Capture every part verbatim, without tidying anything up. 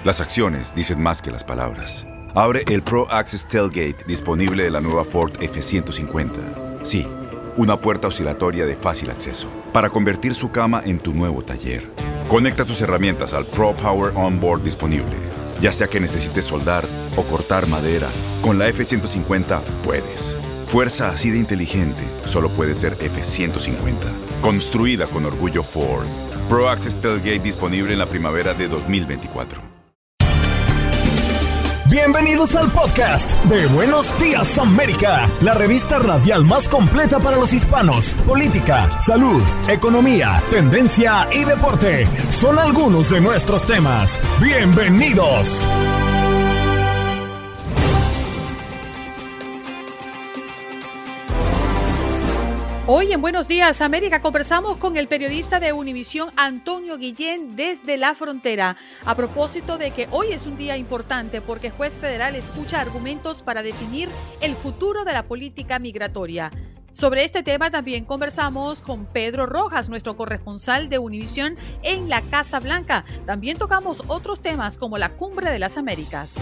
Las acciones dicen más que las palabras. Abre el Pro Access Tailgate disponible de la nueva Ford F ciento cincuenta. Sí, una puerta oscilatoria de fácil acceso para convertir su cama en tu nuevo taller. Conecta tus herramientas al Pro Power Onboard disponible. Ya sea que necesites soldar o cortar madera, con la F ciento cincuenta puedes. Fuerza así de inteligente solo puede ser F ciento cincuenta. Construida con orgullo Ford. Pro Access Tailgate disponible en la primavera de dos mil veinticuatro. Bienvenidos al podcast de Buenos Días América, la revista radial más completa para los hispanos. Política, salud, economía, tendencia y deporte son algunos de nuestros temas. Bienvenidos. Hoy en Buenos Días América conversamos con el periodista de Univisión Antonio Guillén desde la frontera a propósito de que hoy es un día importante porque el juez federal escucha argumentos para definir el futuro de la política migratoria. Sobre este tema también conversamos con Pedro Rojas, nuestro corresponsal de Univisión en la Casa Blanca. También tocamos otros temas como la Cumbre de las Américas.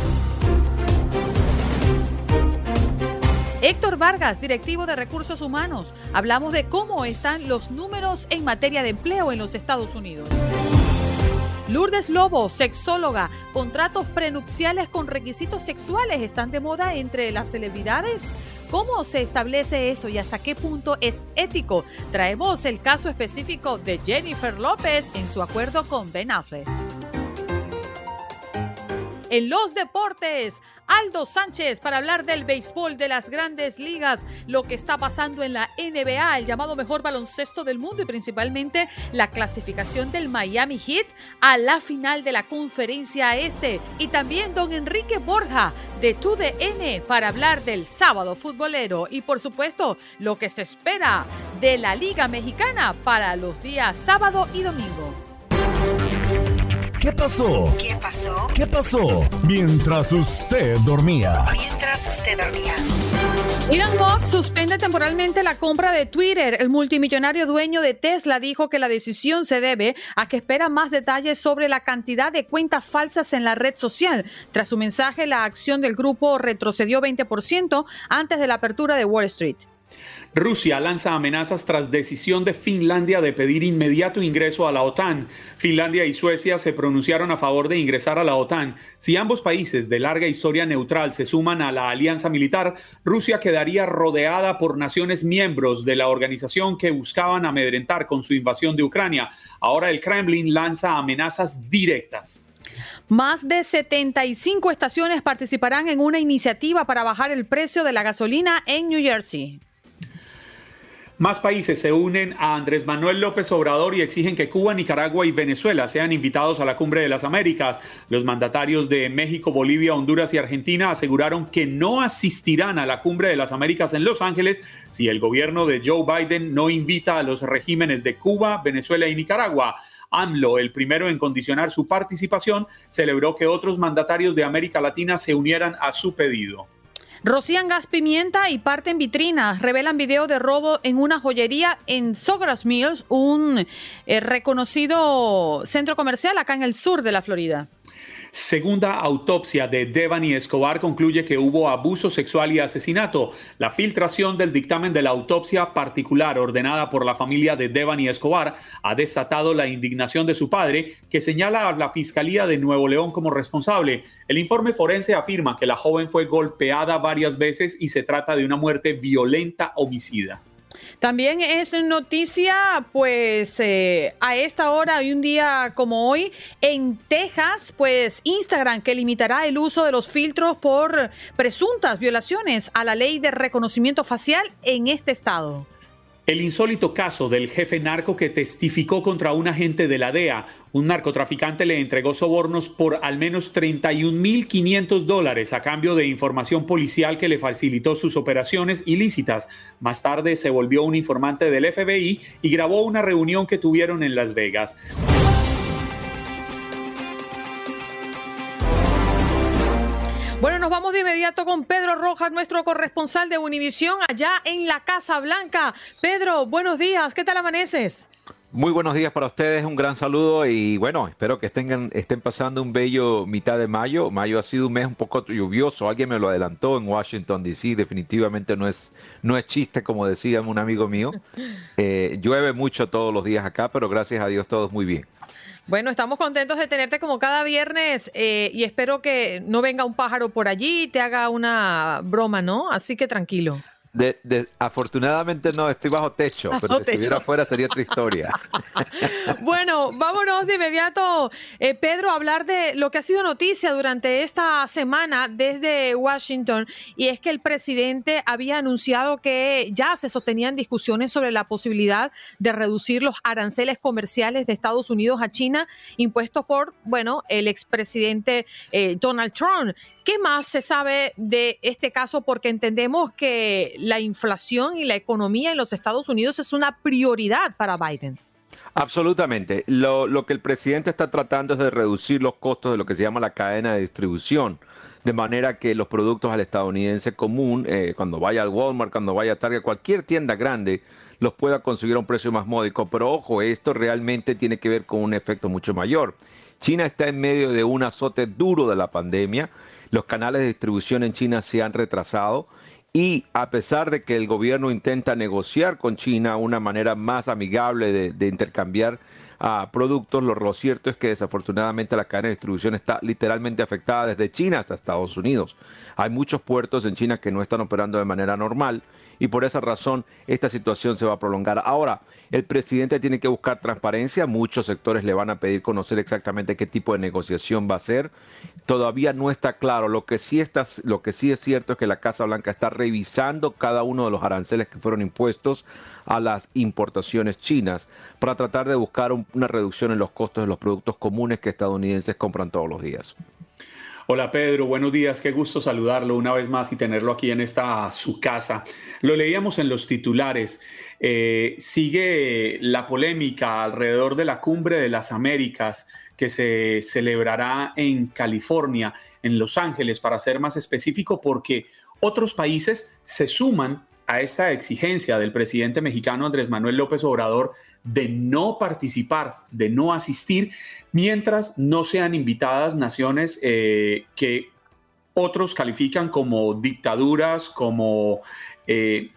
Héctor Vargas, directivo de Recursos Humanos. Hablamos de cómo están los números en materia de empleo en los Estados Unidos. Lourdes Lobo, sexóloga. Contratos prenupciales con requisitos sexuales están de moda entre las celebridades. ¿Cómo se establece eso y hasta qué punto es ético? Traemos el caso específico de Jennifer López en su acuerdo con Ben Affleck. En los deportes, Aldo Sánchez para hablar del béisbol de las grandes ligas, lo que está pasando en la N B A, el llamado mejor baloncesto del mundo y principalmente la clasificación del Miami Heat a la final de la Conferencia Este. Y también don Enrique Borja de T U D N para hablar del sábado futbolero y por supuesto lo que se espera de la Liga Mexicana para los días sábado y domingo. ¿Qué pasó? ¿Qué pasó? ¿Qué pasó? Mientras usted dormía. Mientras usted dormía. Elon Musk suspende temporalmente la compra de Twitter. El multimillonario dueño de Tesla dijo que la decisión se debe a que espera más detalles sobre la cantidad de cuentas falsas en la red social. Tras su mensaje, la acción del grupo retrocedió veinte por ciento antes de la apertura de Wall Street. Rusia lanza amenazas tras decisión de Finlandia de pedir inmediato ingreso a la OTAN. Finlandia y Suecia se pronunciaron a favor de ingresar a la OTAN. Si ambos países de larga historia neutral se suman a la alianza militar, Rusia quedaría rodeada por naciones miembros de la organización que buscaban amedrentar con su invasión de Ucrania. Ahora el Kremlin lanza amenazas directas. Más de setenta y cinco estaciones participarán en una iniciativa para bajar el precio de la gasolina en New Jersey. Más países se unen a Andrés Manuel López Obrador y exigen que Cuba, Nicaragua y Venezuela sean invitados a la Cumbre de las Américas. Los mandatarios de México, Bolivia, Honduras y Argentina aseguraron que no asistirán a la Cumbre de las Américas en Los Ángeles si el gobierno de Joe Biden no invita a los regímenes de Cuba, Venezuela y Nicaragua. AMLO, el primero en condicionar su participación, celebró que otros mandatarios de América Latina se unieran a su pedido. Rocían gas pimienta y parten vitrinas. Revelan video de robo en una joyería en Sawgrass Mills, un eh, reconocido centro comercial acá en el sur de la Florida. Segunda autopsia de Devani Escobar concluye que hubo abuso sexual y asesinato. La filtración del dictamen de la autopsia particular ordenada por la familia de Devani Escobar ha desatado la indignación de su padre, que señala a la Fiscalía de Nuevo León como responsable. El informe forense afirma que la joven fue golpeada varias veces y se trata de una muerte violenta homicida. También es noticia, pues, eh, a esta hora y un día como hoy, en Texas, pues, Instagram que limitará el uso de los filtros por presuntas violaciones a la ley de reconocimiento facial en este estado. El insólito caso del jefe narco que testificó contra un agente de la D E A. Un narcotraficante le entregó sobornos por al menos treinta y un mil quinientos dólares a cambio de información policial que le facilitó sus operaciones ilícitas. Más tarde se volvió un informante del F B I y grabó una reunión que tuvieron en Las Vegas. Bueno, nos vamos de inmediato con Pedro Rojas, nuestro corresponsal de Univisión allá en la Casa Blanca. Pedro, buenos días, ¿qué tal amaneces? Muy buenos días para ustedes, un gran saludo y bueno, espero que estén, estén pasando un bello mitad de mayo. Mayo ha sido un mes un poco lluvioso, alguien me lo adelantó en Washington, D C, definitivamente no es, no es chiste como decía un amigo mío. Eh, llueve mucho todos los días acá, pero gracias a Dios todo es muy bien. Bueno, estamos contentos de tenerte como cada viernes eh, y espero que no venga un pájaro por allí y te haga una broma, ¿no? Así que tranquilo. De, de, afortunadamente no, estoy bajo techo, bajo pero si techo. estuviera afuera sería otra historia. Bueno, vámonos de inmediato, eh, Pedro, a hablar de lo que ha sido noticia durante esta semana desde Washington, y es que el presidente había anunciado que ya se sostenían discusiones sobre la posibilidad de reducir los aranceles comerciales de Estados Unidos a China impuestos por, bueno, el expresidente eh, Donald Trump. ¿Qué más se sabe de este caso? Porque entendemos que la inflación y la economía en los Estados Unidos es una prioridad para Biden. Absolutamente. Lo, lo que el presidente está tratando es de reducir los costos de lo que se llama la cadena de distribución, de manera que los productos al estadounidense común, eh, cuando vaya al Walmart, cuando vaya a Target, cualquier tienda grande, los pueda conseguir a un precio más módico. Pero ojo, esto realmente tiene que ver con un efecto mucho mayor. China está en medio de un azote duro de la pandemia. Los canales de distribución en China se han retrasado y a pesar de que el gobierno intenta negociar con China una manera más amigable de, de intercambiar uh, productos, lo, lo cierto es que desafortunadamente la cadena de distribución está literalmente afectada desde China hasta Estados Unidos. Hay muchos puertos en China que no están operando de manera normal y por esa razón esta situación se va a prolongar. Ahora, el presidente tiene que buscar transparencia, muchos sectores le van a pedir conocer exactamente qué tipo de negociación va a ser. Todavía no está claro, lo que sí, está, lo que sí es cierto es que la Casa Blanca está revisando cada uno de los aranceles que fueron impuestos a las importaciones chinas para tratar de buscar un, una reducción en los costos de los productos comunes que estadounidenses compran todos los días. Hola Pedro, buenos días, qué gusto saludarlo una vez más y tenerlo aquí en esta su casa. Lo leíamos en los titulares, eh, sigue la polémica alrededor de la Cumbre de las Américas que se celebrará en California, en Los Ángeles, para ser más específico, porque otros países se suman a esta exigencia del presidente mexicano Andrés Manuel López Obrador de no participar, de no asistir, mientras no sean invitadas naciones eh, que otros califican como dictaduras, como eh,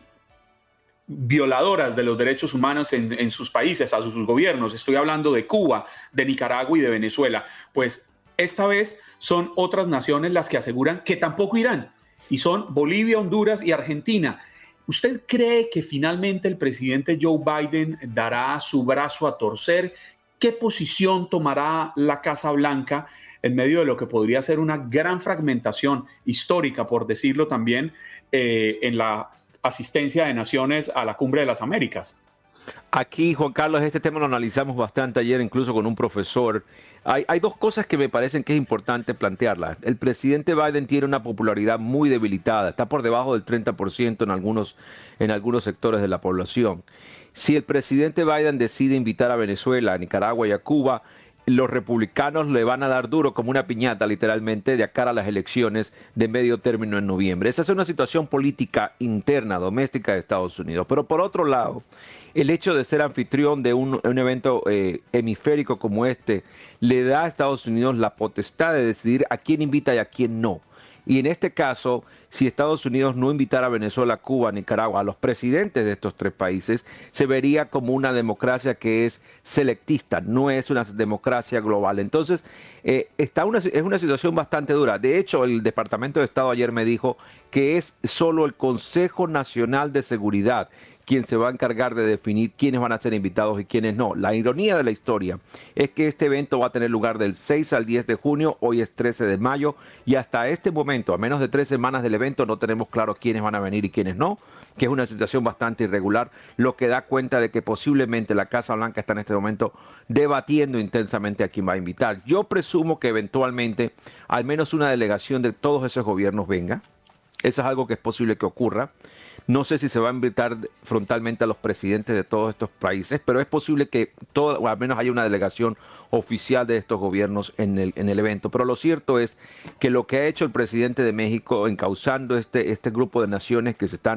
violadoras de los derechos humanos en, en sus países, a sus gobiernos. Estoy hablando de Cuba, de Nicaragua y de Venezuela. Pues esta vez son otras naciones las que aseguran que tampoco irán, y son Bolivia, Honduras y Argentina. ¿Usted cree que finalmente el presidente Joe Biden dará su brazo a torcer? ¿Qué posición tomará la Casa Blanca en medio de lo que podría ser una gran fragmentación histórica, por decirlo también, eh, en la asistencia de naciones a la Cumbre de las Américas? Aquí, Juan Carlos, este tema lo analizamos bastante ayer, incluso con un profesor. Hay, hay dos cosas que me parecen que es importante plantearlas. El presidente Biden tiene una popularidad muy debilitada, está por debajo del treinta por ciento en algunos, en algunos sectores de la población. Si el presidente Biden decide invitar a Venezuela, a Nicaragua y a Cuba, los republicanos le van a dar duro como una piñata, literalmente, de cara a las elecciones de medio término en noviembre. Esa es una situación política interna, doméstica de Estados Unidos. Pero por otro lado, el hecho de ser anfitrión de un, un evento eh, hemisférico como este le da a Estados Unidos la potestad de decidir a quién invita y a quién no. Y en este caso, si Estados Unidos no invitara a Venezuela, Cuba, Nicaragua, a los presidentes de estos tres países, se vería como una democracia que es selectista, no es una democracia global. Entonces, eh, está una, es una situación bastante dura. De hecho, el Departamento de Estado ayer me dijo que es solo el Consejo Nacional de Seguridad quien se va a encargar de definir quiénes van a ser invitados y quiénes no. La ironía de la historia es que este evento va a tener lugar del seis al diez de junio, hoy es trece de mayo, y hasta este momento, a menos de tres semanas del evento, no tenemos claro quiénes van a venir y quiénes no, que es una situación bastante irregular, lo que da cuenta de que posiblemente la Casa Blanca está en este momento debatiendo intensamente a quién va a invitar. Yo presumo que eventualmente al menos una delegación de todos esos gobiernos venga. Eso es algo que es posible que ocurra. No sé si se va a invitar frontalmente a los presidentes de todos estos países, pero es posible que todo, o al menos haya una delegación oficial de estos gobiernos en el, en el evento. Pero lo cierto es que lo que ha hecho el presidente de México encauzando este, este grupo de naciones que se están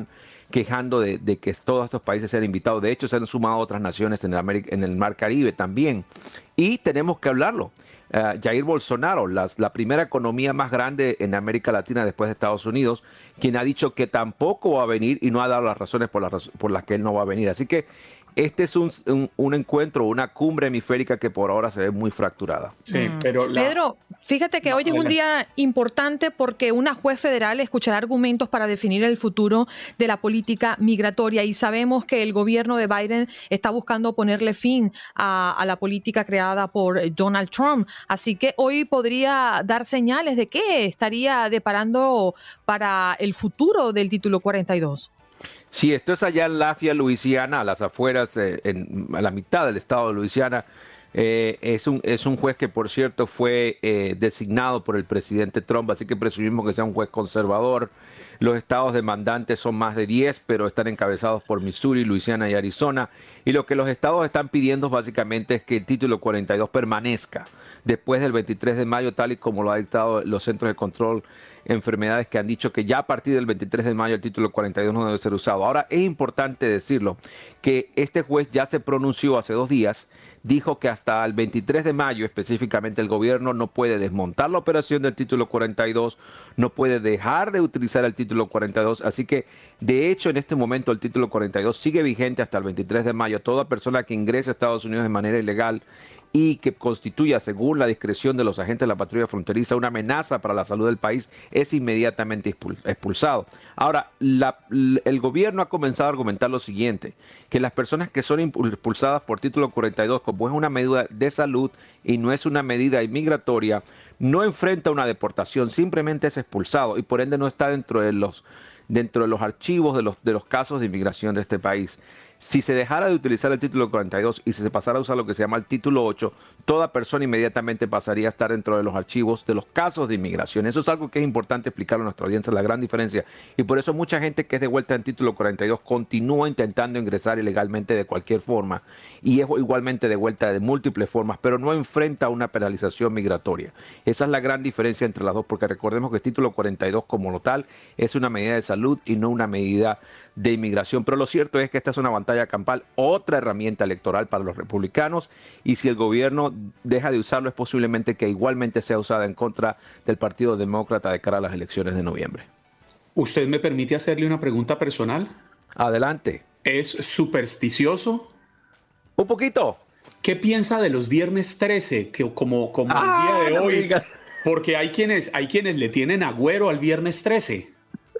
quejando de, de que todos estos países sean invitados. De hecho, se han sumado otras naciones en el, América, en el Mar Caribe también. Y tenemos que hablarlo. Uh, Jair Bolsonaro, las, la primera economía más grande en América Latina después de Estados Unidos, quien ha dicho que tampoco va a venir y no ha dado las razones por las, por las que él no va a venir. Así que este es un, un, un encuentro, una cumbre hemisférica que por ahora se ve muy fracturada. Sí, mm. pero la... Pedro, fíjate que no, hoy es un día importante porque una juez federal escuchará argumentos para definir el futuro de la política migratoria y sabemos que el gobierno de Biden está buscando ponerle fin a, a la política creada por Donald Trump. Así que hoy podría dar señales de qué estaría deparando para el futuro del título cuarenta y dos. Sí, esto es allá en Lafayette, Luisiana, a las afueras, eh, en, a la mitad del estado de Luisiana. Eh, es, un, es un juez que, por cierto, fue eh, designado por el presidente Trump, así que presumimos que sea un juez conservador. Los estados demandantes son más de diez, pero están encabezados por Missouri, Luisiana y Arizona. Y lo que los estados están pidiendo básicamente es que el título cuarenta y dos permanezca después del veintitrés de mayo, tal y como lo ha dictado los Centros de Control de Enfermedades, que han dicho que ya a partir del veintitrés de mayo el título cuarenta y dos no debe ser usado. Ahora, es importante decirlo, que este juez ya se pronunció hace dos días, dijo que hasta el veintitrés de mayo específicamente el gobierno no puede desmontar la operación del título cuarenta y dos, no puede dejar de utilizar el título cuarenta y dos, así que de hecho en este momento el título cuarenta y dos sigue vigente hasta el veintitrés de mayo. Toda persona que ingrese a Estados Unidos de manera ilegal y que constituya, según la discreción de los agentes de la patrulla fronteriza, una amenaza para la salud del país, es inmediatamente expulsado. Ahora, la, el gobierno ha comenzado a argumentar lo siguiente, que las personas que son expulsadas por título cuarenta y dos, como es una medida de salud y no es una medida inmigratoria, no enfrenta una deportación, simplemente es expulsado y por ende no está dentro de los, dentro de los archivos de los, de los casos de inmigración de este país. Si se dejara de utilizar el título cuarenta y dos y si se pasara a usar lo que se llama el título ocho, toda persona inmediatamente pasaría a estar dentro de los archivos de los casos de inmigración. Eso es algo que es importante explicarlo a nuestra audiencia, la gran diferencia. Y por eso mucha gente que es de vuelta en título cuarenta y dos continúa intentando ingresar ilegalmente de cualquier forma y es igualmente de vuelta de múltiples formas, pero no enfrenta una penalización migratoria. Esa es la gran diferencia entre las dos, porque recordemos que el título cuarenta y dos como lo tal es una medida de salud y no una medida de inmigración. Pero lo cierto es que esta es una batalla campal, otra herramienta electoral para los republicanos, y si el gobierno deja de usarlo es posiblemente que igualmente sea usada en contra del Partido Demócrata de cara a las elecciones de noviembre. ¿Usted me permite hacerle una pregunta personal? Adelante. ¿Es supersticioso? Un poquito. ¿Qué piensa de los viernes trece, que como, como ah, el día de no hoy? Digas. Porque hay quienes, hay quienes le tienen agüero al viernes trece.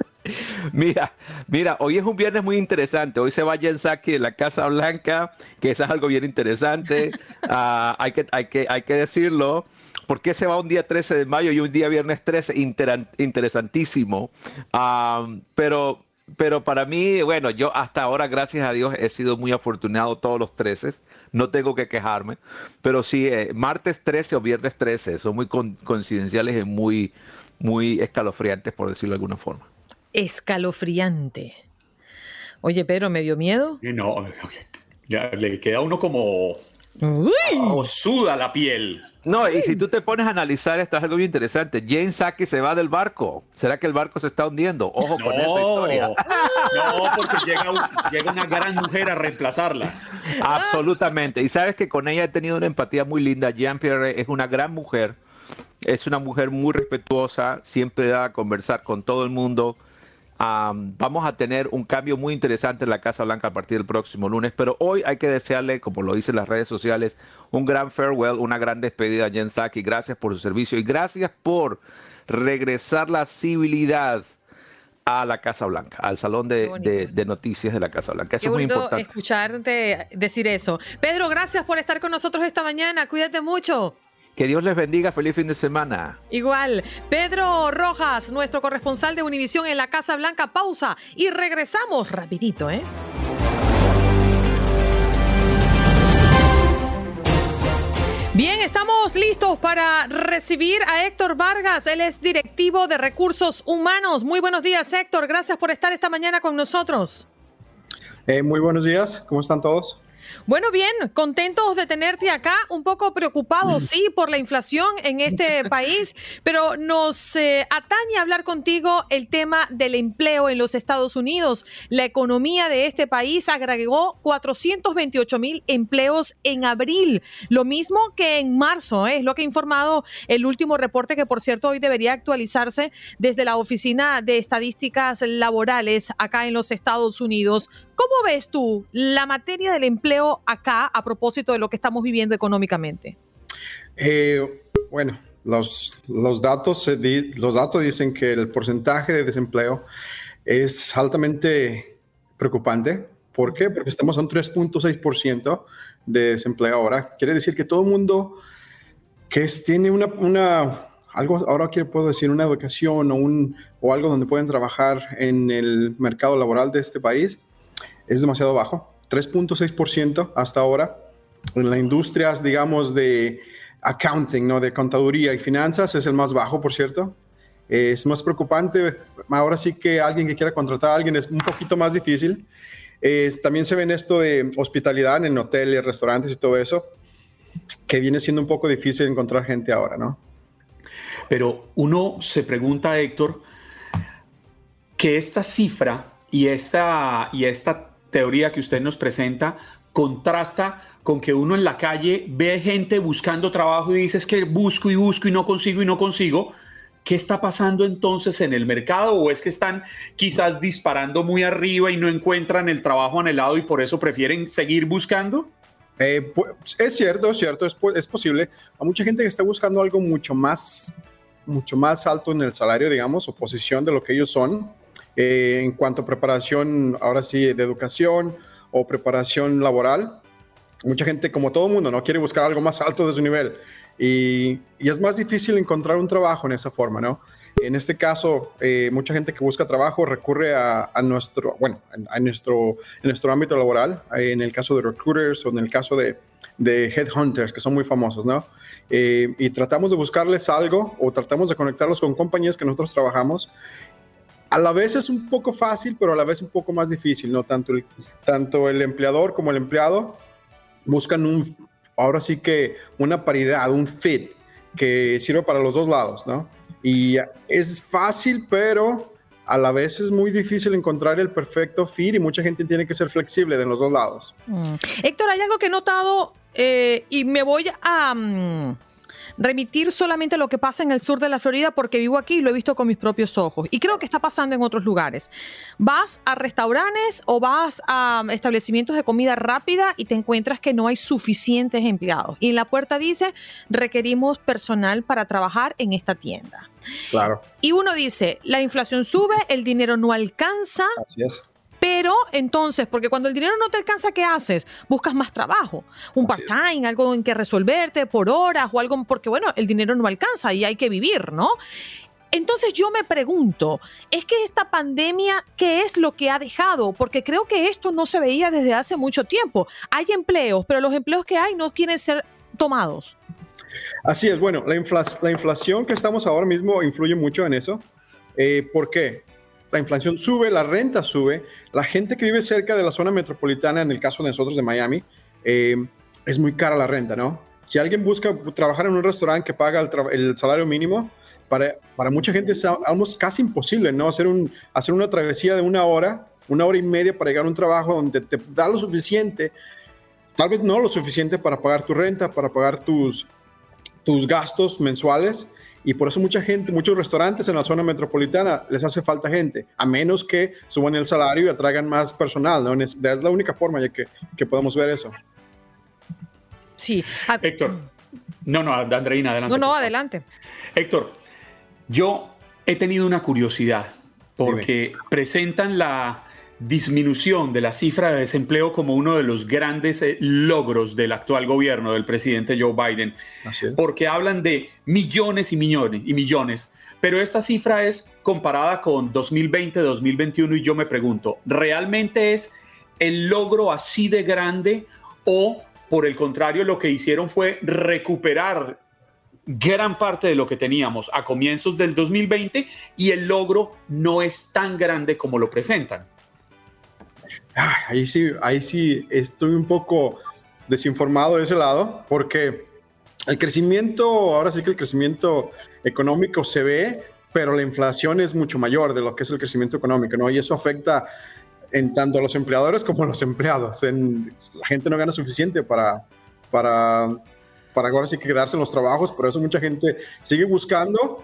Mira, mira, hoy es un viernes muy interesante. Hoy se va Jen Psaki de la Casa Blanca, que eso es algo bien interesante. Uh, hay, que, hay, que, hay que decirlo. ¿Por qué se va un día trece de mayo y un día viernes trece? Inter interesantísimo. Uh, pero, pero para mí, bueno, yo hasta ahora, gracias a Dios, he sido muy afortunado todos los trece. No tengo que quejarme. Pero sí, eh, martes trece o viernes trece son muy con, coincidenciales y muy, muy escalofriantes, por decirlo de alguna forma. Escalofriante. Oye, Pedro, ¿me dio miedo? No, ya le queda a uno como... Uy. Oh, suda la piel. No, y si tú te pones a analizar, esto es algo muy interesante. Jen Psaki se va del barco. ¿Será que el barco se está hundiendo? Ojo no, con esta historia. No, porque llega, un, llega una gran mujer a reemplazarla. Absolutamente. Y sabes que con ella he tenido una empatía muy linda. Jean-Pierre es una gran mujer. Es una mujer muy respetuosa. Siempre da a conversar con todo el mundo. Um, vamos a tener un cambio muy interesante en la Casa Blanca a partir del próximo lunes, pero hoy hay que desearle, como lo dicen las redes sociales, un gran farewell, una gran despedida a Jen Psaki. Gracias por su servicio y gracias por regresar la civilidad a la Casa Blanca, al salón de, de, de noticias de la Casa Blanca. Eso Qué es muy bonito importante. Escucharte decir eso. Pedro, gracias por estar con nosotros esta mañana. Cuídate mucho. Que Dios les bendiga. Feliz fin de semana. Igual. Pedro Rojas, nuestro corresponsal de Univisión en la Casa Blanca. Pausa y regresamos rapidito, ¿eh? Bien, estamos listos para recibir a Héctor Vargas. Él es directivo de Recursos Humanos. Muy buenos días, Héctor. Gracias por estar esta mañana con nosotros. Eh, muy buenos días. ¿Cómo están todos? Bueno, bien, contentos de tenerte acá, un poco preocupados, sí, por la inflación en este país, pero nos eh, atañe hablar contigo el tema del empleo en los Estados Unidos. La economía de este país agregó cuatrocientos veintiocho mil empleos en abril, lo mismo que en marzo, ¿eh? Es lo que ha informado el último reporte, que por cierto hoy debería actualizarse desde la Oficina de Estadísticas Laborales acá en los Estados Unidos. ¿Cómo ves tú la materia del empleo acá a propósito de lo que estamos viviendo económicamente? Eh, bueno, los, los, datos, los datos dicen que el porcentaje de desempleo es altamente preocupante. ¿Por qué? Porque estamos a un tres punto seis por ciento de desempleo ahora. Quiere decir que todo el mundo que es, tiene una, una algo, ahora que puedo decir, una educación o, un, o algo donde pueden trabajar en el mercado laboral de este país, es demasiado bajo, tres punto seis por ciento hasta ahora. En las industrias, digamos, de accounting, ¿no? De contaduría y finanzas es el más bajo, por cierto. Es más preocupante. Ahora sí que alguien que quiera contratar a alguien es un poquito más difícil. Eh, también se ve en esto de hospitalidad en hoteles, restaurantes y todo eso, que viene siendo un poco difícil encontrar gente ahora, ¿no? Pero uno se pregunta, Héctor, que esta cifra y esta, y esta teoría que usted nos presenta contrasta con que uno en la calle ve gente buscando trabajo y dice es que busco y busco y no consigo y no consigo. ¿Qué está pasando entonces en el mercado? ¿O es que están quizás disparando muy arriba y no encuentran el trabajo anhelado y por eso prefieren seguir buscando? Eh, pues, es cierto, es cierto, es, es posible. Hay mucha gente que está buscando algo mucho más, mucho más alto en el salario, digamos, o posición de lo que ellos son. Eh, en cuanto a preparación, ahora sí, de educación o preparación laboral, mucha gente, como todo mundo, no quiere buscar algo más alto de su nivel y, y es más difícil encontrar un trabajo en esa forma, ¿no? En este caso, eh, mucha gente que busca trabajo recurre a, a nuestro, bueno, a nuestro, en nuestro ámbito laboral, en el caso de recruiters o en el caso de, de headhunters, que son muy famosos, ¿no? Eh, y tratamos de buscarles algo o tratamos de conectarlos con compañías que nosotros trabajamos. A la vez es un poco fácil, pero a la vez un poco más difícil, ¿no? Tanto el, tanto el empleador como el empleado buscan un, ahora sí que una paridad, un fit que sirva para los dos lados, ¿no? Y es fácil, pero a la vez es muy difícil encontrar el perfecto fit y mucha gente tiene que ser flexible de los dos lados. Mm. Héctor, hay algo que he notado eh, y me voy a... Um... remitir solamente lo que pasa en el sur de la Florida porque vivo aquí y lo he visto con mis propios ojos. Y creo que está pasando en otros lugares. Vas a restaurantes o vas a establecimientos de comida rápida y te encuentras que no hay suficientes empleados. Y en la puerta dice, requerimos personal para trabajar en esta tienda. Claro. Y uno dice, la inflación sube, el dinero no alcanza. Así es. Pero entonces, porque cuando el dinero no te alcanza, ¿qué haces? Buscas más trabajo, un part-time, algo en que resolverte por horas o algo, porque bueno, el dinero no alcanza y hay que vivir, ¿no? Entonces yo me pregunto, ¿es que esta pandemia qué es lo que ha dejado? Porque creo que esto no se veía desde hace mucho tiempo. Hay empleos, pero los empleos que hay no quieren ser tomados. Así es, bueno, la, infla- la inflación que estamos ahora mismo influye mucho en eso. Eh, ¿Por qué? La inflación sube, la renta sube, la gente que vive cerca de la zona metropolitana, en el caso de nosotros de Miami, eh, es muy cara la renta, ¿no? Si alguien busca trabajar en un restaurante que paga el, tra- el salario mínimo, para, para mucha gente es almost casi imposible, ¿no? Hacer, un, hacer una travesía de una hora, una hora y media para llegar a un trabajo donde te da lo suficiente, tal vez no lo suficiente para pagar tu renta, para pagar tus, tus gastos mensuales. Y por eso mucha gente, muchos restaurantes en la zona metropolitana les hace falta gente, a menos que suban el salario y atraigan más personal, ¿no? Es, es la única forma ya que, que podemos ver eso. Sí. Héctor. No, no, Andreina, adelante. No, no, adelante. Héctor, yo he tenido una curiosidad porque Dime. presentan la disminución de la cifra de desempleo como uno de los grandes eh, logros del actual gobierno del presidente Joe Biden, porque hablan de millones y millones y millones, pero esta cifra es comparada con dos mil veinte, dos mil veintiuno y yo me pregunto, ¿realmente es el logro así de grande o por el contrario lo que hicieron fue recuperar gran parte de lo que teníamos a comienzos del dos mil veinte y el logro no es tan grande como lo presentan? ahí sí, ahí sí estoy un poco desinformado de ese lado, porque el crecimiento, ahora sí que el crecimiento económico se ve, pero la inflación es mucho mayor de lo que es el crecimiento económico, ¿no? Y eso afecta en tanto a los empleadores como a los empleados. En, la gente no gana suficiente para, para, para ahora sí que quedarse en los trabajos, por eso mucha gente sigue buscando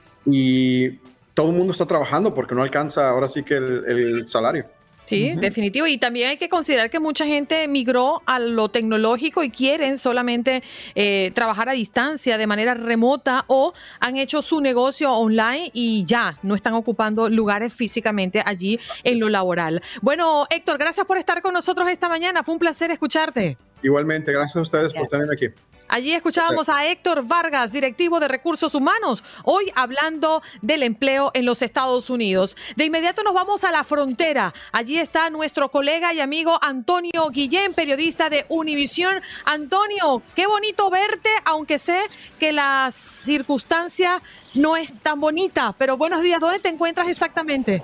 y todo el mundo está trabajando porque no alcanza ahora sí que el, el salario. Sí, uh-huh. Definitivo. Y también hay que considerar que mucha gente migró a lo tecnológico y quieren solamente eh, trabajar a distancia, de manera remota, o han hecho su negocio online y ya no están ocupando lugares físicamente allí en lo laboral. Bueno, Héctor, gracias por estar con nosotros esta mañana. Fue un placer escucharte. Igualmente, gracias a ustedes yes. por tenerme aquí. Allí escuchábamos a Héctor Vargas, directivo de Recursos Humanos, hoy hablando del empleo en los Estados Unidos. De inmediato nos vamos a la frontera. Allí está nuestro colega y amigo Antonio Guillén, periodista de Univisión. Antonio, qué bonito verte, aunque sé que la circunstancia no es tan bonita, pero buenos días. ¿Dónde te encuentras exactamente?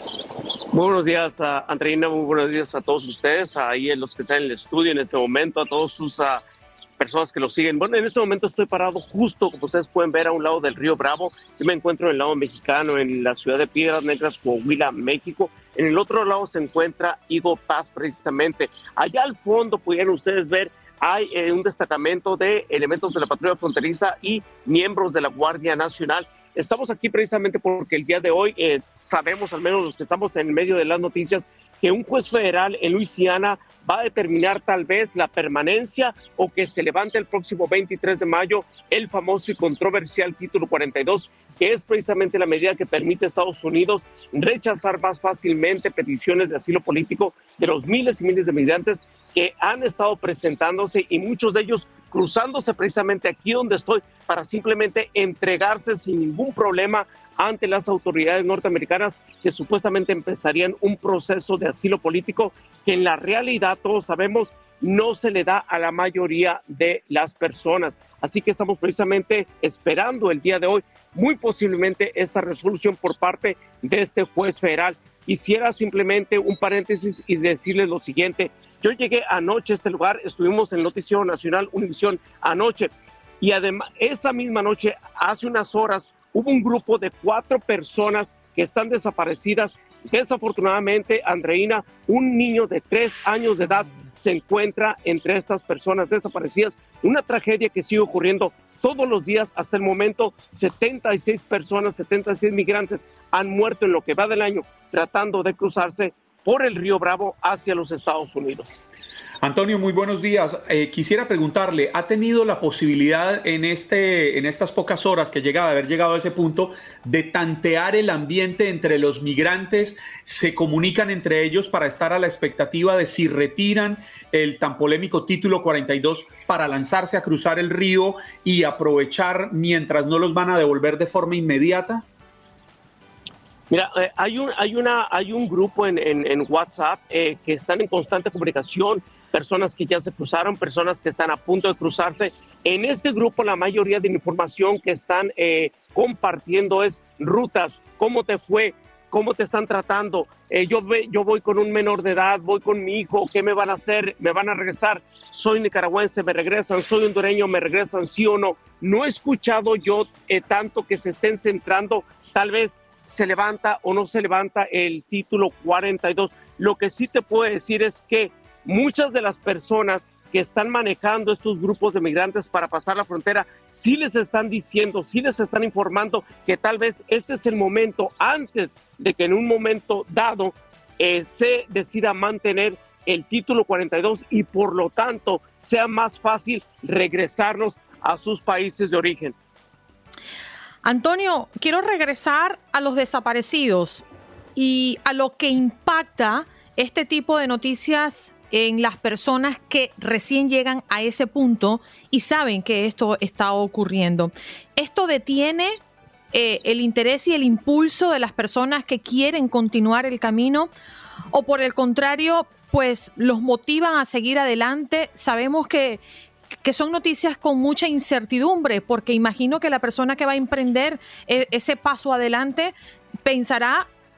Muy buenos días, uh, Andreina, muy buenos días a todos ustedes, ahí a los que están en el estudio en este momento, a todos sus... Uh, personas que lo siguen. Bueno, en este momento estoy parado justo, como ustedes pueden ver, a un lado del río Bravo. Yo me encuentro en el lado mexicano, en la ciudad de Piedras Negras, Coahuila, México. En el otro lado se encuentra Eagle Pass, precisamente. Allá al fondo pudieran ustedes ver, hay eh, un destacamento de elementos de la patrulla fronteriza y miembros de la Guardia Nacional. Estamos aquí precisamente porque el día de hoy eh, sabemos, al menos los que estamos en medio de las noticias, que un juez federal en Luisiana va a determinar tal vez la permanencia o que se levante el próximo veintitrés de mayo el famoso y controversial título cuarenta y dos, que es precisamente la medida que permite a Estados Unidos rechazar más fácilmente peticiones de asilo político de los miles y miles de migrantes que han estado presentándose y muchos de ellos cruzándose precisamente aquí donde estoy para simplemente entregarse sin ningún problema ante las autoridades norteamericanas que supuestamente empezarían un proceso de asilo político que en la realidad todos sabemos no se le da a la mayoría de las personas. Así que estamos precisamente esperando el día de hoy muy posiblemente esta resolución por parte de este juez federal. Quisiera simplemente un paréntesis y decirles lo siguiente. Yo llegué anoche a este lugar, estuvimos en el Noticiero Nacional Univisión anoche y además esa misma noche, hace unas horas, hubo un grupo de cuatro personas que están desaparecidas. Desafortunadamente, Andreina, un niño de tres años de edad se encuentra entre estas personas desaparecidas. Una tragedia que sigue ocurriendo todos los días. Hasta el momento, setenta y seis personas, setenta y seis migrantes han muerto en lo que va del año tratando de cruzarse por el río Bravo hacia los Estados Unidos. Antonio, muy buenos días. Eh, quisiera preguntarle, ¿ha tenido la posibilidad en, este, en estas pocas horas que llega de haber llegado a ese punto de tantear el ambiente entre los migrantes? ¿Se comunican entre ellos para estar a la expectativa de si retiran el tan polémico título cuarenta y dos para lanzarse a cruzar el río y aprovechar mientras no los van a devolver de forma inmediata? Mira, eh, hay, un, hay, una, hay un grupo en, en, en WhatsApp eh, que están en constante comunicación, personas que ya se cruzaron, personas que están a punto de cruzarse. En este grupo la mayoría de la información que están eh, compartiendo es rutas, cómo te fue, cómo te están tratando. Eh, yo, ve, yo voy con un menor de edad, voy con mi hijo, ¿qué me van a hacer? ¿Me van a regresar? Soy nicaragüense, me regresan, soy hondureño, me regresan, sí o no. No he escuchado yo eh, tanto que se estén centrando, tal vez se levanta o no se levanta el título cuarenta y dos. Lo que sí te puedo decir es que muchas de las personas que están manejando estos grupos de migrantes para pasar la frontera, sí les están diciendo, sí les están informando que tal vez este es el momento antes de que en un momento dado eh, se decida mantener el título cuarenta y dos y por lo tanto sea más fácil regresarlos a sus países de origen. Antonio, quiero regresar a los desaparecidos y a lo que impacta este tipo de noticias en las personas que recién llegan a ese punto y saben que esto está ocurriendo. ¿Esto detiene eh, el interés y el impulso de las personas que quieren continuar el camino? ¿O por el contrario, pues los motivan a seguir adelante? Sabemos que, que son noticias con mucha incertidumbre, porque imagino que la persona que va a emprender ese paso adelante pensará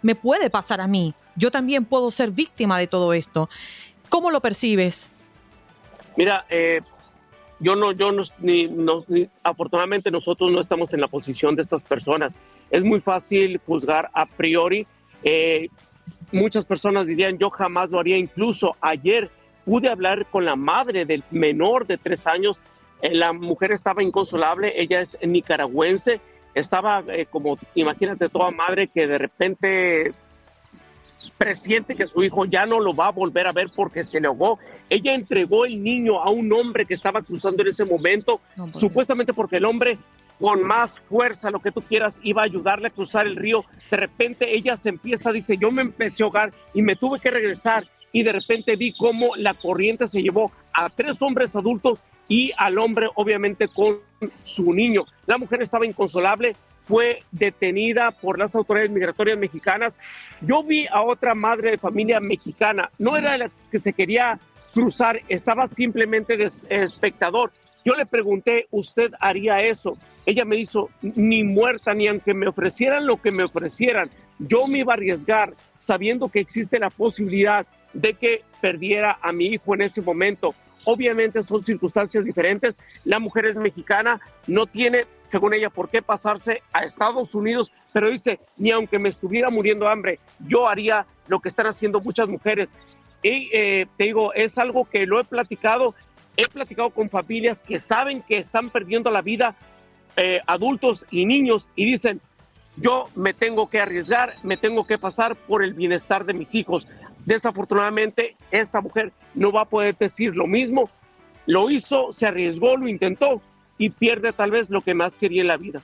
me puede pasar a mí. Yo también puedo ser víctima de todo esto. ¿Cómo lo percibes? Mira, eh, yo no, yo no, ni, no ni, afortunadamente nosotros no estamos en la posición de estas personas. Es muy fácil juzgar a priori. Eh, muchas personas dirían, yo jamás lo haría. Incluso ayer pude hablar con la madre del menor de tres años. Eh, la mujer estaba inconsolable, ella es nicaragüense. Estaba eh, como, imagínate, toda madre que de repente presiente que su hijo ya no lo va a volver a ver porque se le ahogó. Ella entregó el niño a un hombre que estaba cruzando en ese momento, no, por supuestamente porque el hombre con más fuerza, lo que tú quieras, iba a ayudarle a cruzar el río. De repente ella se empieza, dice, yo me empecé a ahogar y me tuve que regresar, y de repente vi cómo la corriente se llevó a tres hombres adultos y al hombre obviamente con su niño. La mujer estaba inconsolable, fue detenida por las autoridades migratorias mexicanas. Yo vi a otra madre de familia mexicana, no era la que se quería cruzar, estaba simplemente de espectador. Yo le pregunté, ¿usted haría eso? Ella me dijo, ni muerta, ni aunque me ofrecieran lo que me ofrecieran, yo me iba a arriesgar sabiendo que existe la posibilidad de que perdiera a mi hijo en ese momento. Obviamente son circunstancias diferentes. La mujer es mexicana, no tiene, según ella, por qué pasarse a Estados Unidos, pero dice, ni aunque me estuviera muriendo de hambre, yo haría lo que están haciendo muchas mujeres. Y eh, te digo, es algo que lo he platicado, he platicado con familias que saben que están perdiendo la vida, eh, adultos y niños, y dicen, yo me tengo que arriesgar, me tengo que pasar por el bienestar de mis hijos. Desafortunadamente, esta mujer no va a poder decir lo mismo. Lo hizo, se arriesgó, lo intentó y pierde tal vez lo que más quería en la vida.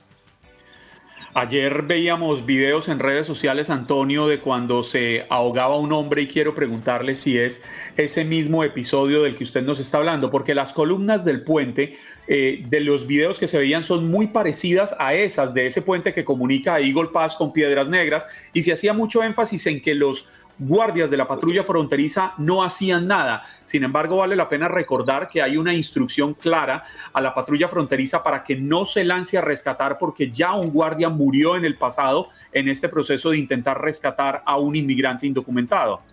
Ayer veíamos videos en redes sociales, Antonio, de cuando se ahogaba un hombre, y quiero preguntarle si es ese mismo episodio del que usted nos está hablando, porque las columnas del puente eh, de los videos que se veían son muy parecidas a esas de ese puente que comunica a Eagle Pass con Piedras Negras, y se hacía mucho énfasis en que los guardias de la patrulla fronteriza no hacían nada. Sin embargo, vale la pena recordar que hay una instrucción clara a la patrulla fronteriza para que no se lance a rescatar, porque ya un guardia murió en el pasado en este proceso de intentar rescatar a un inmigrante indocumentado.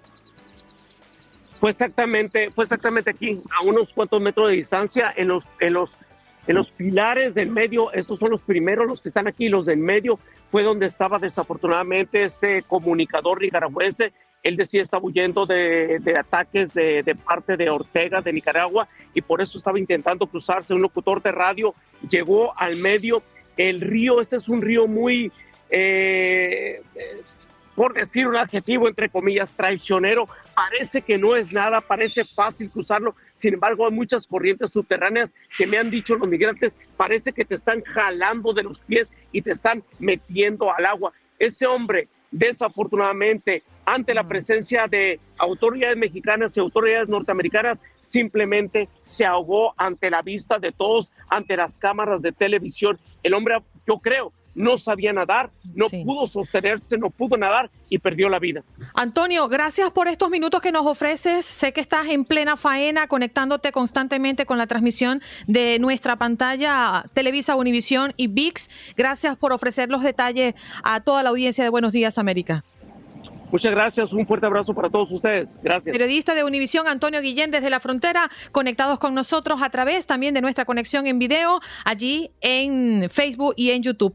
Fue exactamente, fue exactamente aquí, a unos cuantos metros de distancia, en los, en los, en los pilares del medio. Estos son los primeros, los que están aquí, los del medio, fue donde estaba desafortunadamente este comunicador nicaragüense. Él decía estaba huyendo de, de ataques de, de parte de Ortega, de Nicaragua, y por eso estaba intentando cruzarse. Un locutor de radio llegó al medio. El río, este es un río muy, eh, eh, por decir un adjetivo, entre comillas, traicionero. Parece que no es nada, parece fácil cruzarlo. Sin embargo, hay muchas corrientes subterráneas que me han dicho los migrantes, parece que te están jalando de los pies y te están metiendo al agua. Ese hombre, desafortunadamente, ante la presencia de autoridades mexicanas y autoridades norteamericanas, simplemente se ahogó ante la vista de todos, ante las cámaras de televisión. El hombre, yo creo, no sabía nadar, no sí. pudo sostenerse, no pudo nadar y perdió la vida. Antonio, gracias por estos minutos que nos ofreces. Sé que estás en plena faena, conectándote constantemente con la transmisión de nuestra pantalla Televisa, Univisión y V I X. Gracias por ofrecer los detalles a toda la audiencia de Buenos Días, América. Muchas gracias, un fuerte abrazo para todos ustedes. Gracias. Periodista de Univisión, Antonio Guillén, desde la frontera, conectados con nosotros a través también de nuestra conexión en video, allí en Facebook y en YouTube.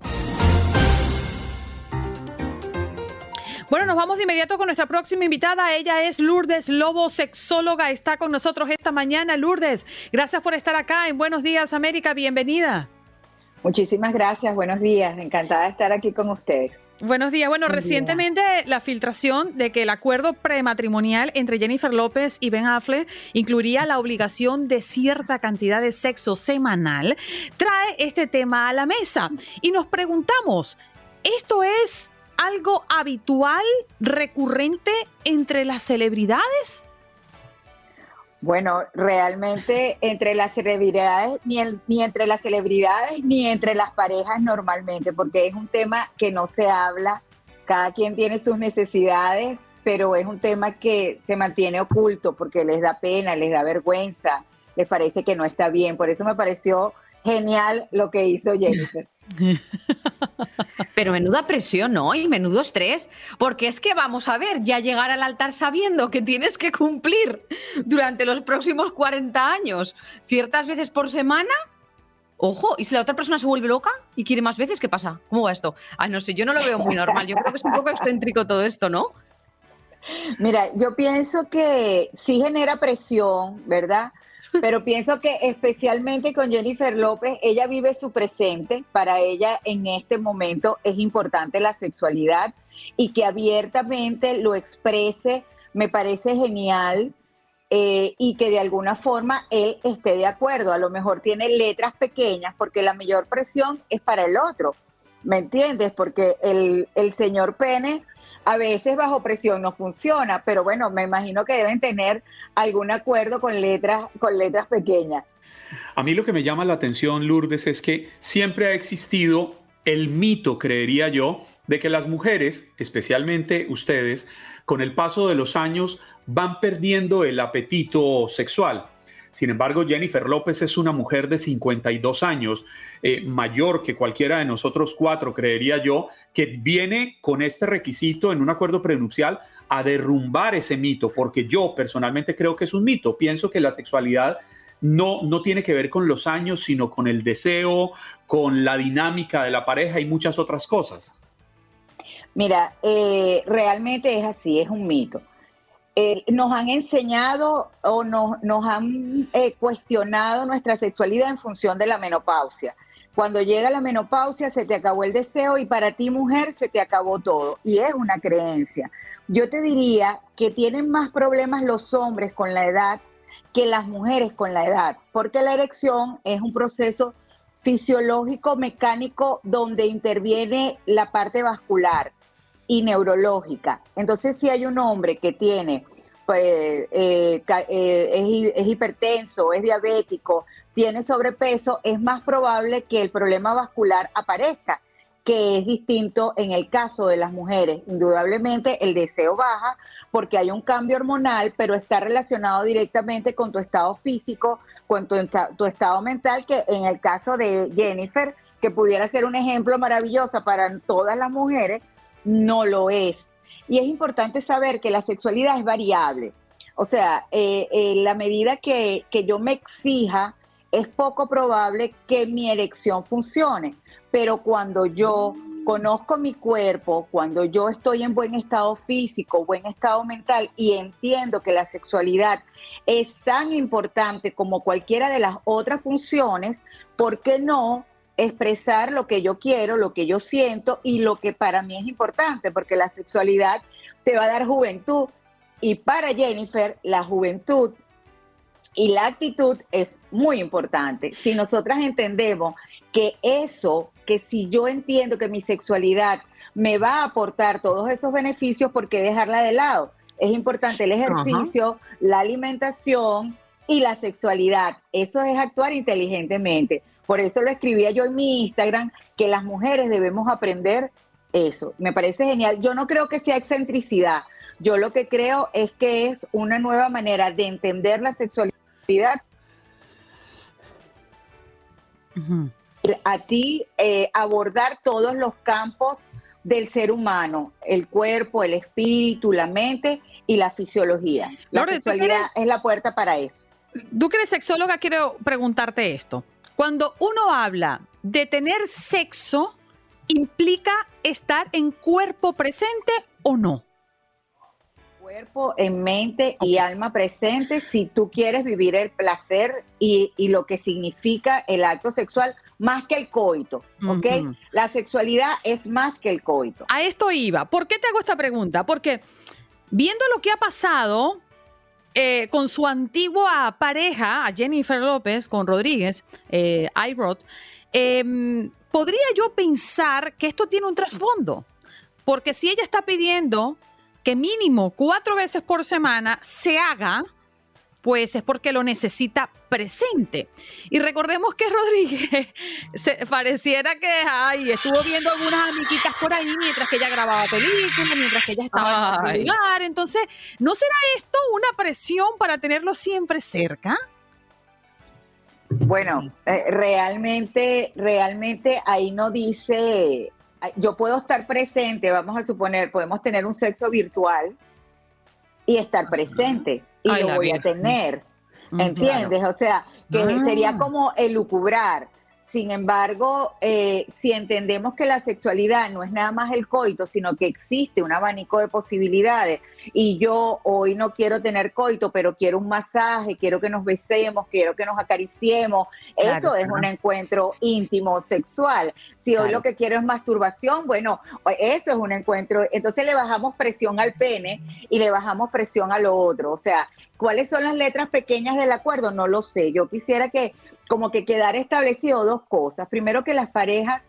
Bueno, nos vamos de inmediato con nuestra próxima invitada. Ella es Lourdes Lobo, sexóloga. Está con nosotros esta mañana. Lourdes, gracias por estar acá en Buenos Días, América. Bienvenida. Muchísimas gracias. Buenos días. Encantada de estar aquí con ustedes. Buenos días. Bueno, Buen recientemente día. La filtración de que el acuerdo prematrimonial entre Jennifer López y Ben Affleck incluiría la obligación de cierta cantidad de sexo semanal trae este tema a la mesa. Y nos preguntamos, ¿esto es algo habitual, recurrente entre las celebridades? Bueno, realmente entre las celebridades, ni, el, ni entre las celebridades, ni entre las parejas normalmente, porque es un tema que no se habla, cada quien tiene sus necesidades, pero es un tema que se mantiene oculto porque les da pena, les da vergüenza, les parece que no está bien. Por eso me pareció genial lo que hizo Jennifer. Pero menuda presión, ¿no? Y menudo estrés, porque es que vamos a ver, ya llegar al altar sabiendo que tienes que cumplir durante los próximos cuarenta años ciertas veces por semana. Ojo, ¿y si la otra persona se vuelve loca y quiere más veces, qué pasa? ¿Cómo va esto? Ah, no sé, yo no lo veo muy normal, yo creo que es un poco excéntrico todo esto, ¿no? Mira, yo pienso que sí genera presión, ¿verdad? Pero pienso que especialmente con Jennifer López, ella vive su presente. Para ella en este momento es importante la sexualidad y que abiertamente lo exprese, me parece genial. Eh, y que de alguna forma él esté de acuerdo. A lo mejor tiene letras pequeñas porque la mayor presión es para el otro, ¿me entiendes? Porque el, el señor Pene a veces bajo presión no funciona, pero bueno, me imagino que deben tener algún acuerdo con letras, con letras pequeñas. A mí lo que me llama la atención, Lourdes, es que siempre ha existido el mito, creería yo, de que las mujeres, especialmente ustedes, con el paso de los años van perdiendo el apetito sexual. Sin embargo, Jennifer López es una mujer de cincuenta y dos años, eh, mayor que cualquiera de nosotros cuatro, creería yo, que viene con este requisito en un acuerdo prenupcial a derrumbar ese mito, porque yo personalmente creo que es un mito. Pienso que la sexualidad no, no tiene que ver con los años, sino con el deseo, con la dinámica de la pareja y muchas otras cosas. Mira, eh, realmente es así, es un mito. Eh, nos han enseñado o nos, nos han eh, cuestionado nuestra sexualidad en función de la menopausia. Cuando llega la menopausia se te acabó el deseo y para ti, mujer, se te acabó todo. Y es una creencia. Yo te diría que tienen más problemas los hombres con la edad que las mujeres con la edad, porque la erección es un proceso fisiológico, mecánico, donde interviene la parte vascular y neurológica. Entonces, si hay un hombre que tiene, pues, eh, eh, es, es hipertenso, es diabético, tiene sobrepeso, es más probable que el problema vascular aparezca, que es distinto en el caso de las mujeres. Indudablemente el deseo baja porque hay un cambio hormonal, pero está relacionado directamente con tu estado físico, con tu, tu estado mental, que en el caso de Jennifer, que pudiera ser un ejemplo maravilloso para todas las mujeres, no lo es. Y es importante saber que la sexualidad es variable. O sea, eh, eh, la medida que, que yo me exija, es poco probable que mi erección funcione. Pero cuando yo conozco mi cuerpo, cuando yo estoy en buen estado físico, buen estado mental y entiendo que la sexualidad es tan importante como cualquiera de las otras funciones, ¿por qué no expresar lo que yo quiero, lo que yo siento y lo que para mí es importante? Porque la sexualidad te va a dar juventud y para Jennifer la juventud y la actitud es muy importante. Si nosotras entendemos que eso, que si yo entiendo que mi sexualidad me va a aportar todos esos beneficios, ¿por qué dejarla de lado? Es importante el ejercicio, ajá, la alimentación y la sexualidad. Eso es actuar inteligentemente. Por eso lo escribía yo en mi Instagram, que las mujeres debemos aprender eso. Me parece genial. Yo no creo que sea excentricidad. Yo lo que creo es que es una nueva manera de entender la sexualidad. Uh-huh. A ti eh, abordar todos los campos del ser humano, el cuerpo, el espíritu, la mente y la fisiología. La Lourdes, sexualidad eres, es la puerta para eso. Tú que eres sexóloga, quiero preguntarte esto. Cuando uno habla de tener sexo, ¿implica estar en cuerpo presente o no? Cuerpo, en mente y alma presente, si tú quieres vivir el placer y, y lo que significa el acto sexual, más que el coito, ¿ok? Uh-huh. La sexualidad es más que el coito. A esto iba. ¿Por qué te hago esta pregunta? Porque viendo lo que ha pasado eh, con su antigua pareja, a Jennifer López, con Rodríguez, eh, iRod, eh, podría yo pensar que esto tiene un trasfondo. Porque si ella está pidiendo que mínimo cuatro veces por semana se haga, pues es porque lo necesita presente. Y recordemos que Rodríguez se pareciera que ay, estuvo viendo algunas amiguitas por ahí mientras que ella grababa películas, mientras que ella estaba ay. en otro lugar. Entonces, ¿no será esto una presión para tenerlo siempre cerca? Bueno, eh, realmente, realmente ahí no dice yo puedo estar presente, vamos a suponer, podemos tener un sexo virtual y estar presente, y Ay, lo voy a tener, ¿entiendes? Claro. O sea, que ah. sería como elucubrar. Sin embargo, eh, si entendemos que la sexualidad no es nada más el coito, sino que existe un abanico de posibilidades, y yo hoy no quiero tener coito, pero quiero un masaje, quiero que nos besemos, quiero que nos acariciemos, claro, eso es claro. un encuentro íntimo, sexual. Si claro. hoy lo que quiero es masturbación, bueno, eso es un encuentro. Entonces le bajamos presión al pene y le bajamos presión a lo otro. O sea, ¿cuáles son las letras pequeñas del acuerdo? No lo sé. Yo quisiera que como que quedara establecido dos cosas. Primero, que las parejas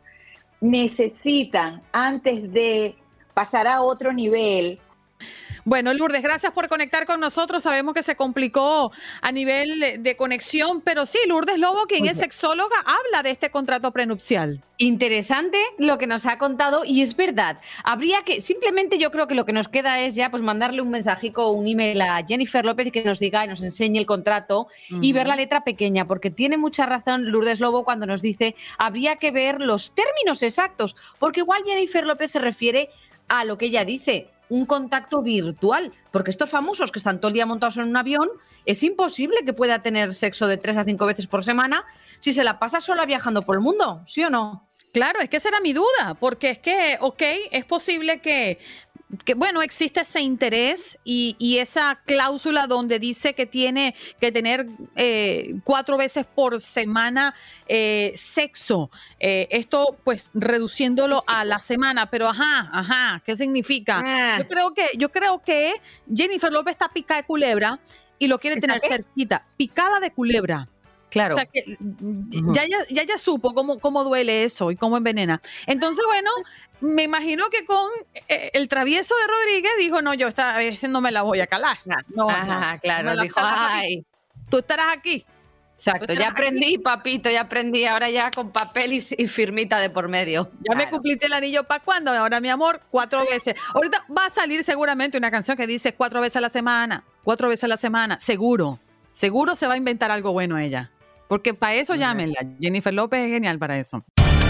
necesitan, antes de pasar a otro nivel. Bueno, Lourdes, gracias por conectar con nosotros. Sabemos que se complicó a nivel de conexión, pero sí, Lourdes Lobo, quien es sexóloga, habla de este contrato prenupcial. Interesante lo que nos ha contado, y es verdad. Habría que, simplemente yo creo que lo que nos queda es ya pues mandarle un mensajico o un email a Jennifer López y que nos diga y nos enseñe el contrato uh-huh. y ver la letra pequeña, porque tiene mucha razón Lourdes Lobo cuando nos dice habría que ver los términos exactos, porque igual Jennifer López se refiere a lo que ella dice, un contacto virtual, porque estos famosos que están todo el día montados en un avión, es imposible que pueda tener sexo de tres a cinco veces por semana si se la pasa sola viajando por el mundo, ¿sí o no? Claro, es que esa era mi duda, porque es que, ok, es posible que, que bueno, existe ese interés y, y esa cláusula donde dice que tiene que tener eh, cuatro veces por semana eh, sexo. Eh, esto, pues, reduciéndolo sí, a la semana, pero ajá, ajá, ¿qué significa? Ah. Yo creo que, yo creo que Jennifer López está picada de culebra y lo quiere tener qué? cerquita, picada de culebra. Claro. O sea, que uh-huh. ya, ya, ya ya supo cómo, cómo duele eso y cómo envenena. Entonces, bueno, me imagino que con eh, el travieso de Rodríguez dijo, no, yo esta vez no me la voy a calar. No, ah, no, claro, no dijo, ay. Tú estarás aquí. Exacto, ya aprendí, aquí? papito, ya aprendí. Ahora ya con papel y, y firmita de por medio. Ya claro. me cumpliste el anillo, ¿para cuándo? Ahora, mi amor, cuatro veces. Ahorita va a salir seguramente una canción que dice cuatro veces a la semana, cuatro veces a la semana. Seguro, seguro se va a inventar algo bueno ella. Porque para eso llámenla. Jennifer López es genial para eso.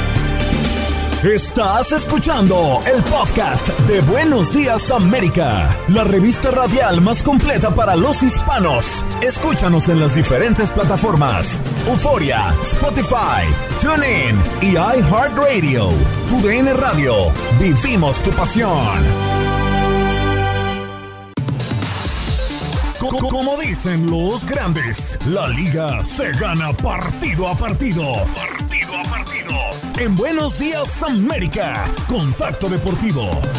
Estás escuchando el podcast de Buenos Días América, la revista radial más completa para los hispanos. Escúchanos en las diferentes plataformas: Euforia, Spotify, TuneIn y iHeartRadio. Tu D N Radio. Vivimos tu pasión. Como dicen los grandes, la liga se gana partido a partido. Partido a partido. En Buenos Días América, Contacto Deportivo.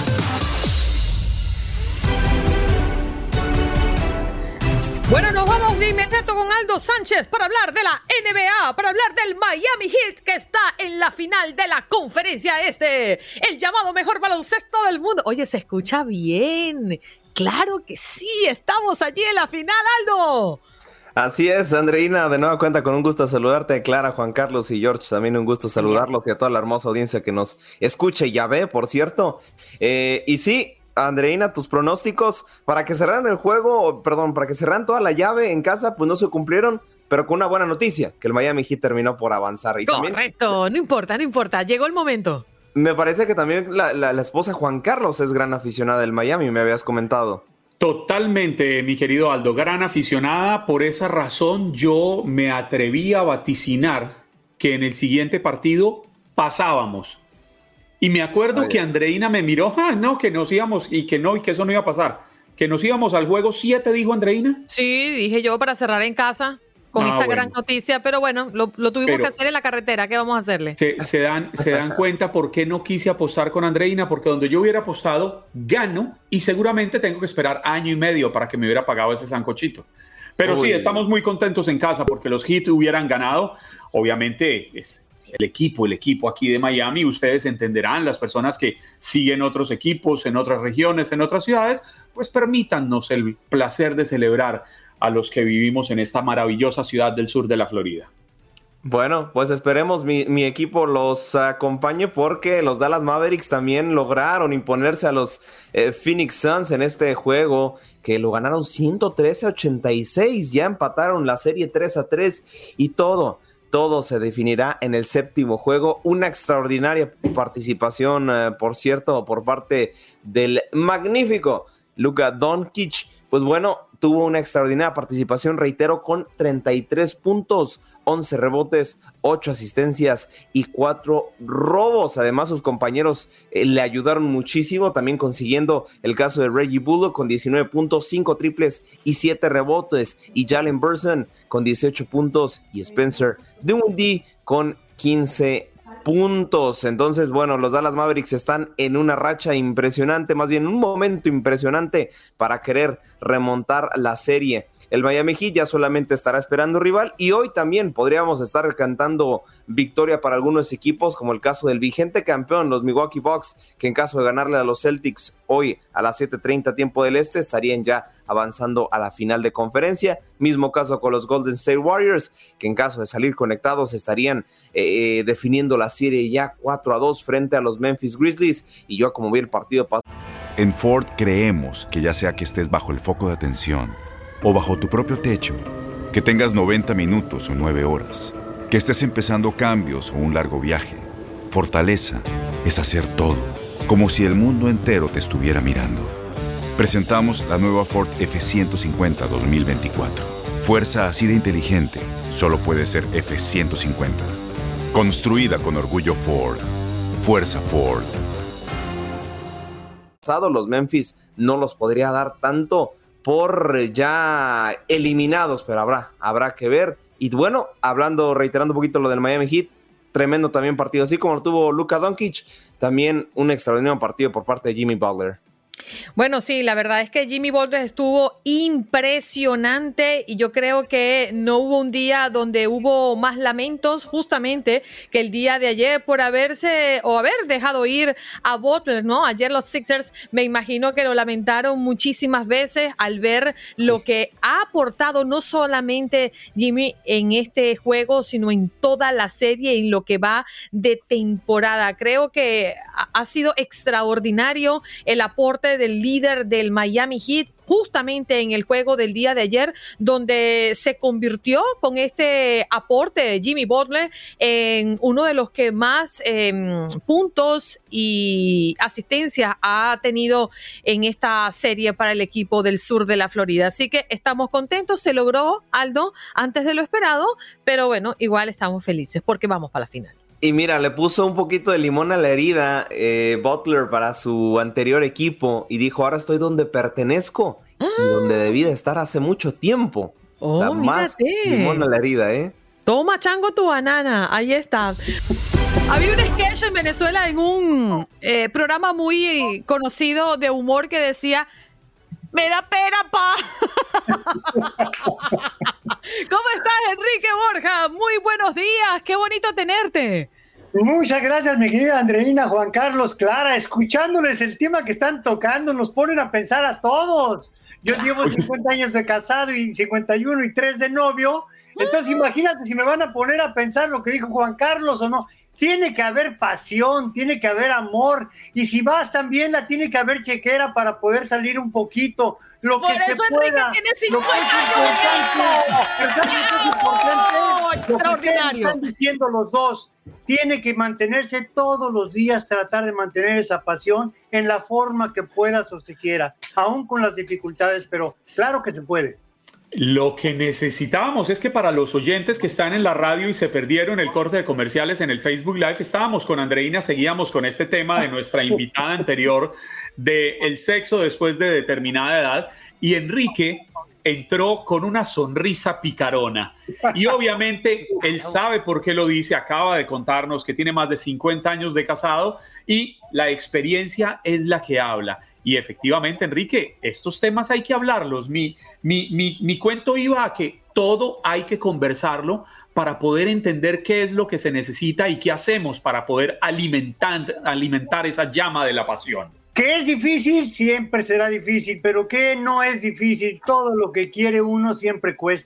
Bueno, nos vamos de inmediato con Aldo Sánchez para hablar de la N B A, para hablar del Miami Heat, que está en la final de la Conferencia Este, el llamado mejor baloncesto del mundo. Oye, se escucha bien. Claro que sí, estamos allí en la final, Aldo. Así es, Andreina, de nueva cuenta, con un gusto saludarte, Clara, Juan Carlos y George, también un gusto saludarlos y a toda la hermosa audiencia que nos escucha y ya ve, por cierto. Eh, y sí, Andreina, tus pronósticos para que cerraran el juego, perdón, para que cerraran toda la llave en casa, pues no se cumplieron, pero con una buena noticia, que el Miami Heat terminó por avanzar. Y Correcto, también, no importa, no importa, llegó el momento. Me parece que también la, la, la esposa Juan Carlos es gran aficionada del Miami, me habías comentado. Totalmente, mi querido Aldo, gran aficionada. Por esa razón yo me atreví a vaticinar que en el siguiente partido pasábamos. Y me acuerdo Ay, que Andreina me miró, ah, no, que nos íbamos y que no, y que eso no iba a pasar. Que nos íbamos al juego siete, dijo Andreina. Sí, dije yo, para cerrar en casa. Con ah, esta bueno. gran noticia, pero bueno, lo, lo tuvimos pero que hacer en la carretera. ¿Qué vamos a hacerle? Se, se, dan, se dan cuenta por qué no quise apostar con Andreina, porque donde yo hubiera apostado, gano, y seguramente tengo que esperar año y medio para que me hubiera pagado ese sancochito. Pero Uy. sí, estamos muy contentos en casa porque los Heat hubieran ganado. Obviamente es el equipo, el equipo aquí de Miami. Ustedes entenderán, las personas que siguen otros equipos en otras regiones, en otras ciudades, pues permítannos el placer de celebrar a los que vivimos en esta maravillosa ciudad del sur de la Florida. Bueno, pues esperemos mi, mi equipo los acompañe porque los Dallas Mavericks también lograron imponerse a los eh, Phoenix Suns en este juego, que lo ganaron ciento trece a ochenta y seis, ya empataron la serie tres a tres y todo. todo se definirá en el séptimo juego. Una extraordinaria participación, eh, por cierto, por parte del magnífico Luka Doncic. Pues bueno, tuvo una extraordinaria participación, reitero, con treinta y tres puntos, once rebotes, ocho asistencias y cuatro robos. Además, sus compañeros eh, le ayudaron muchísimo, también consiguiendo el caso de Reggie Bullock con diecinueve puntos, cinco triples y siete rebotes, y Jalen Brunson con dieciocho puntos y Spencer Dinwiddie con quince puntos. Entonces, bueno, los Dallas Mavericks están en una racha impresionante, más bien un momento impresionante para querer remontar la serie. El Miami Heat ya solamente estará esperando rival, y hoy también podríamos estar cantando victoria para algunos equipos, como el caso del vigente campeón, los Milwaukee Bucks, que en caso de ganarle a los Celtics hoy a las siete treinta tiempo del este, estarían ya avanzando a la final de conferencia. Mismo caso con los Golden State Warriors, que en caso de salir conectados estarían eh, definiendo la serie ya cuatro a dos frente a los Memphis Grizzlies. Y yo, como vi el partido pasado. En Ford creemos que ya sea que estés bajo el foco de atención o bajo tu propio techo, que tengas noventa minutos o nueve horas, que estés empezando cambios o un largo viaje, fortaleza es hacer todo, como si el mundo entero te estuviera mirando. Presentamos la nueva Ford F ciento cincuenta dos mil veinticuatro. Fuerza así de inteligente solo puede ser F ciento cincuenta. Construida con orgullo Ford. Fuerza Ford. Los Memphis no los podría dar tanto por ya eliminados, pero habrá, habrá que ver. Y bueno, hablando, reiterando un poquito lo del Miami Heat, tremendo también partido, así como lo tuvo Luka Doncic, también un extraordinario partido por parte de Jimmy Butler. Bueno, sí, la verdad es que Jimmy Butler estuvo impresionante, y yo creo que no hubo un día donde hubo más lamentos justamente que el día de ayer por haberse o haber dejado ir a Butler, ¿no? Ayer los Sixers, me imagino que lo lamentaron muchísimas veces al ver lo que ha aportado no solamente Jimmy en este juego, sino en toda la serie y lo que va de temporada. Creo que ha sido extraordinario el aporte del líder del Miami Heat justamente en el juego del día de ayer, donde se convirtió con este aporte de Jimmy Butler en uno de los que más eh, puntos y asistencia ha tenido en esta serie para el equipo del sur de la Florida. Así que estamos contentos, se logró, Aldo, antes de lo esperado, pero bueno, igual estamos felices porque vamos para la final. Y mira, le puso un poquito de limón a la herida eh, Butler para su anterior equipo y dijo, ahora estoy donde pertenezco ah. y donde debí de estar hace mucho tiempo. Oh, o sea, mírate. Más limón a la herida, ¿eh? Toma, chango, tu banana. Ahí está. Había un sketch en Venezuela en un eh, programa muy conocido de humor que decía, me da pena, pa. ¿Cómo estás, Enrique Borja? Muy buenos días. Qué bonito tenerte. Muchas gracias, mi querida Andreina, Juan Carlos, Clara. Escuchándoles el tema que están tocando, nos ponen a pensar a todos. Yo llevo cincuenta años de casado y cincuenta y uno y tres de novio. Entonces, imagínate si me van a poner a pensar lo que dijo Juan Carlos o no. Tiene que haber pasión, tiene que haber amor, y si vas también la tiene que haber chequera para poder salir un poquito. Lo Por que eso se Enrique pueda, tiene cincuenta años. Extraordinario. Están diciendo los dos, tiene que mantenerse todos los días, tratar de mantener esa pasión en la forma que puedas o se quiera, aún con las dificultades, pero claro que se puede. Lo que necesitábamos es que para los oyentes que están en la radio y se perdieron el corte de comerciales en el Facebook Live, estábamos con Andreina, seguíamos con este tema de nuestra invitada anterior de el sexo después de determinada edad, y Enrique entró con una sonrisa picarona. Y obviamente él sabe por qué lo dice, acaba de contarnos que tiene más de cincuenta años de casado y la experiencia es la que habla. Y efectivamente, Enrique, estos temas hay que hablarlos. Mi, mi, mi, mi cuento iba a que todo hay que conversarlo para poder entender qué es lo que se necesita y qué hacemos para poder alimentar, alimentar esa llama de la pasión. Que es difícil, siempre será difícil, pero que no es difícil. Todo lo que quiere uno siempre cuesta.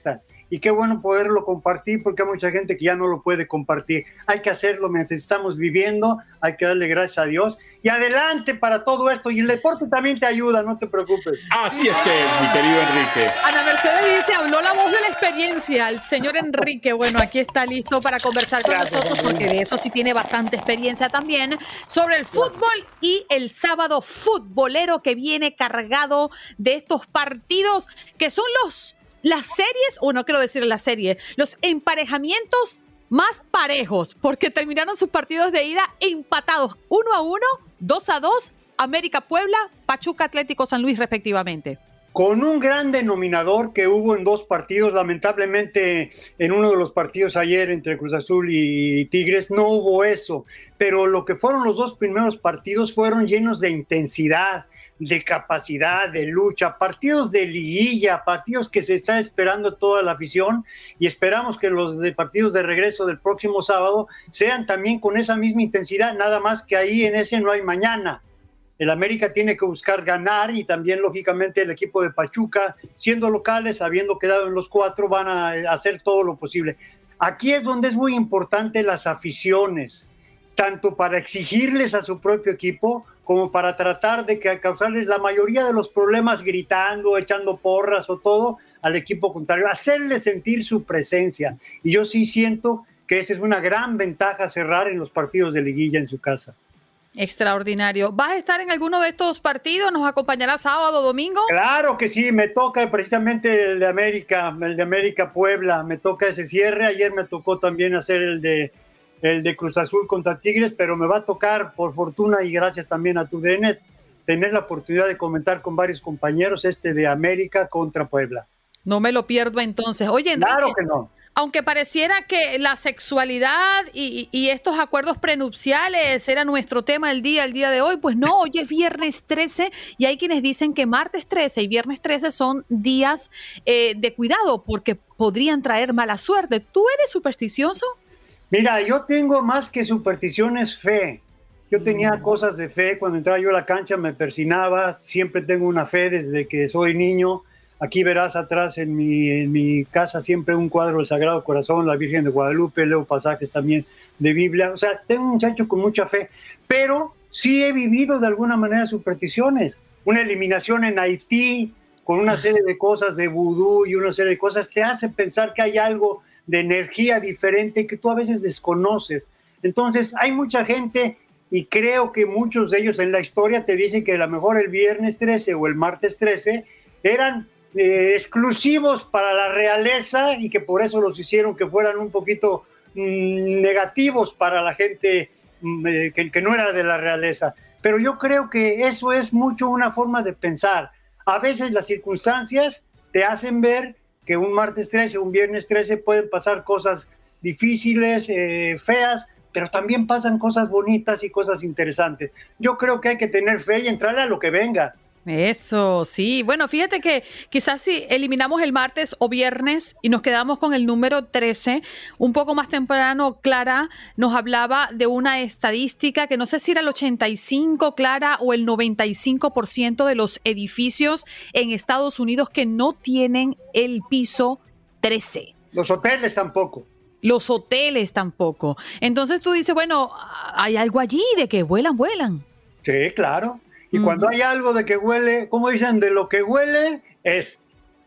y qué bueno poderlo compartir porque hay mucha gente que ya no lo puede compartir. Hay que hacerlo mientras estamos viviendo, hay que darle gracias a Dios y adelante para todo esto, y el deporte también te ayuda, no te preocupes. Así es que, mi querido Enrique. Ana Mercedes dice, habló la voz de la experiencia, el señor Enrique. Bueno, aquí está listo para conversar con Gracias, nosotros, porque de eso sí tiene bastante experiencia también, sobre el fútbol y el sábado futbolero que viene cargado de estos partidos que son los las series, o no quiero decir la serie, los emparejamientos más parejos, porque terminaron sus partidos de ida empatados, uno a uno, dos a dos, América Puebla, Pachuca Atlético San Luis respectivamente. Con un gran denominador que hubo en dos partidos, lamentablemente en uno de los partidos ayer entre Cruz Azul y Tigres no hubo eso, pero lo que fueron los dos primeros partidos fueron llenos de intensidad, de capacidad, de lucha, partidos de liguilla, partidos que se está esperando toda la afición, y esperamos que los de partidos de regreso del próximo sábado sean también con esa misma intensidad, nada más que ahí en ese no hay mañana. El América tiene que buscar ganar, y también lógicamente el equipo de Pachuca, siendo locales, habiendo quedado en los cuatro, van a hacer todo lo posible. Aquí es donde es muy importante las aficiones, tanto para exigirles a su propio equipo como para tratar de que causarles la mayoría de los problemas gritando, echando porras o todo al equipo contrario, hacerles sentir su presencia. Y yo sí siento que esa es una gran ventaja, cerrar en los partidos de liguilla en su casa. Extraordinario. ¿Vas a estar en alguno de estos partidos? ¿Nos acompañará sábado, domingo? Claro que sí, me toca precisamente el de América, el de América Puebla, me toca ese cierre. Ayer me tocó también hacer el de el de Cruz Azul contra Tigres, pero me va a tocar, por fortuna y gracias también a tu D N, tener la oportunidad de comentar con varios compañeros este de América contra Puebla. No me lo pierdo entonces. Oye, Enrique, claro que no. Aunque pareciera que la sexualidad y, y estos acuerdos prenupciales era nuestro tema el día, el día de hoy, pues no, hoy es viernes trece y hay quienes dicen que martes trece y viernes trece son días eh, de cuidado porque podrían traer mala suerte. ¿Tú eres supersticioso? Mira, yo tengo más que supersticiones, fe. Yo tenía mm. cosas de fe. Cuando entraba yo a la cancha me persinaba. Siempre tengo una fe desde que soy niño. Aquí verás atrás en mi, en mi casa siempre un cuadro del Sagrado Corazón, la Virgen de Guadalupe, leo pasajes también de Biblia. O sea, tengo un muchacho con mucha fe. Pero sí he vivido de alguna manera supersticiones. Una eliminación en Haití con una serie de cosas de vudú y una serie de cosas te hace pensar que hay algo de energía diferente que tú a veces desconoces. Entonces hay mucha gente y creo que muchos de ellos en la historia te dicen que a lo mejor el viernes trece o el martes trece eran eh, exclusivos para la realeza y que por eso los hicieron que fueran un poquito mmm, negativos para la gente mmm, eh, que, que no era de la realeza. Pero yo creo que eso es mucho una forma de pensar. A veces las circunstancias te hacen ver que un martes trece, un viernes trece pueden pasar cosas difíciles, eh, feas, pero también pasan cosas bonitas y cosas interesantes. Yo creo que hay que tener fe y entrarle a lo que venga. Eso, sí. Bueno, fíjate que quizás si eliminamos el martes o viernes y nos quedamos con el número trece, un poco más temprano, Clara nos hablaba de una estadística que no sé si era el ochenta y cinco, Clara, o el noventa y cinco por ciento de los edificios en Estados Unidos que no tienen el piso trece. Los hoteles tampoco. Los hoteles tampoco. Entonces tú dices, bueno, hay algo allí de que vuelan, vuelan. Sí, claro. Y uh-huh. cuando hay algo de que huele, ¿cómo dicen? De lo que huele es.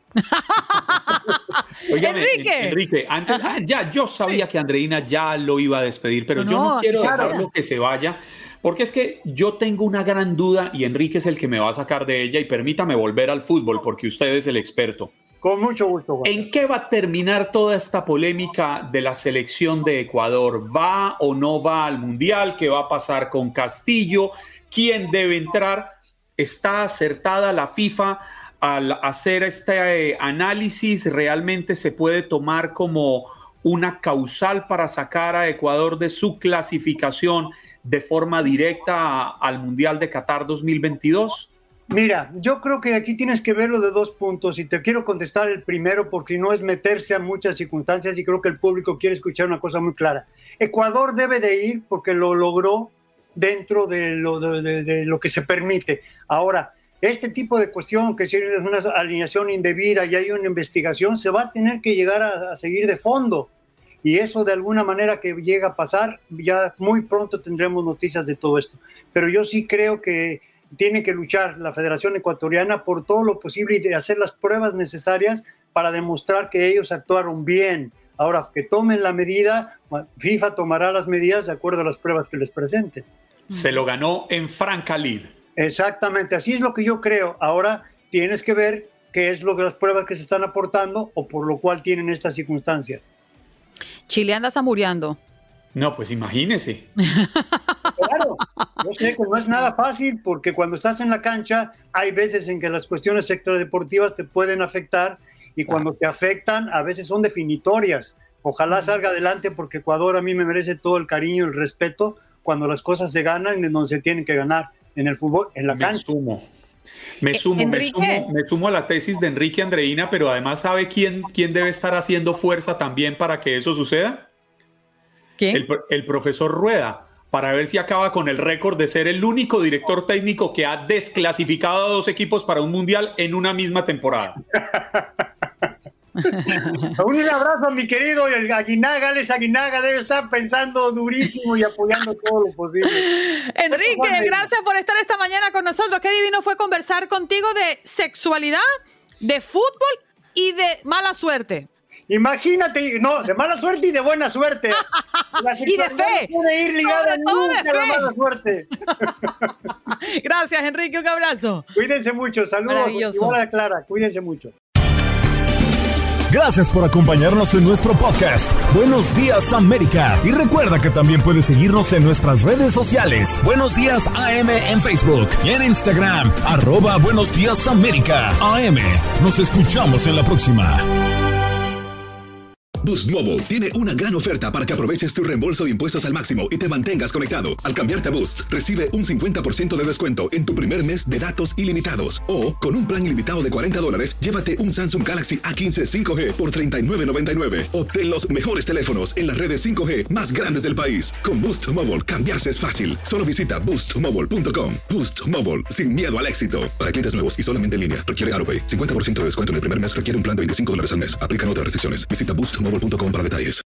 Óigame, Enrique. Enrique, antes, ah, ya, yo sabía que Andreina ya lo iba a despedir, pero no, yo no quiero claro. dejarlo que se vaya, porque es que yo tengo una gran duda y Enrique es el que me va a sacar de ella y permítame volver al fútbol porque usted es el experto. Con mucho gusto. Juan. ¿En qué va a terminar toda esta polémica de la selección de Ecuador? ¿Va o no va al Mundial? ¿Qué va a pasar con Castillo? ¿Quién debe entrar? ¿Está acertada la FIFA al hacer este eh, análisis? ¿Realmente se puede tomar como una causal para sacar a Ecuador de su clasificación de forma directa a, al Mundial de Qatar dos mil veintidós? Mira, yo creo que aquí tienes que verlo de dos puntos y te quiero contestar el primero porque no es meterse a muchas circunstancias y creo que el público quiere escuchar una cosa muy clara. Ecuador debe de ir porque lo logró dentro de lo, de, de, de lo que se permite. Ahora, este tipo de cuestión, que si es una alineación indebida y hay una investigación, se va a tener que llegar a, a seguir de fondo. Y eso de alguna manera que llega a pasar, ya muy pronto tendremos noticias de todo esto. Pero yo sí creo que tiene que luchar la Federación Ecuatoriana por todo lo posible y de hacer las pruebas necesarias para demostrar que ellos actuaron bien. Ahora, que tomen la medida, FIFA tomará las medidas de acuerdo a las pruebas que les presenten. Se lo ganó en franca lid. Exactamente, así es lo que yo creo. Ahora tienes que ver qué es lo que las pruebas que se están aportando o por lo cual tienen esta circunstancia. Chile anda zamureando. No, pues imagínese. Claro, yo sé que no es nada fácil porque cuando estás en la cancha hay veces en que las cuestiones extradeportivas te pueden afectar y cuando te afectan a veces son definitorias. Ojalá salga adelante porque Ecuador a mí me merece todo el cariño y el respeto cuando las cosas se ganan en donde se tienen que ganar. En el fútbol, en la me cancha. Sumo. Me sumo, eh, me sumo, me sumo a la tesis de Enrique Andreina, pero además, ¿sabe quién, quién debe estar haciendo fuerza también para que eso suceda? ¿Quién? El, el profesor Rueda, para ver si acaba con el récord de ser el único director técnico que ha desclasificado a dos equipos para un mundial en una misma temporada. Un abrazo a mi querido el Aguinaga, Alex Aguinaga debe estar pensando durísimo y apoyando todo lo posible. Enrique, gracias por estar esta mañana con nosotros. Qué divino fue conversar contigo de sexualidad, de fútbol y de mala suerte. Imagínate, no, de mala suerte y de buena suerte. La y de fe. Puede ir ligada Sobre todo de a la mala suerte. Gracias, Enrique, un abrazo. Cuídense mucho, saludos. Igual a Clara, cuídense mucho. Gracias por acompañarnos en nuestro podcast. Buenos Días América. Y recuerda que también puedes seguirnos en nuestras redes sociales. Buenos Días A M en Facebook y en Instagram. Arroba Buenos Días América A M. Nos escuchamos en la próxima. Boost Mobile tiene una gran oferta para que aproveches tu reembolso de impuestos al máximo y te mantengas conectado. Al cambiarte a Boost, recibe un cincuenta por ciento de descuento en tu primer mes de datos ilimitados. O, con un plan ilimitado de cuarenta dólares, llévate un Samsung Galaxy A quince cinco G por treinta y nueve noventa y nueve. Obtén los mejores teléfonos en las redes cinco G más grandes del país. Con Boost Mobile, cambiarse es fácil. Solo visita boost mobile punto com. Boost Mobile, sin miedo al éxito. Para clientes nuevos y solamente en línea, requiere AutoPay. cincuenta por ciento de descuento en el primer mes requiere un plan de veinticinco dólares al mes. Aplican otras restricciones. Visita boost mobile punto com para detalles.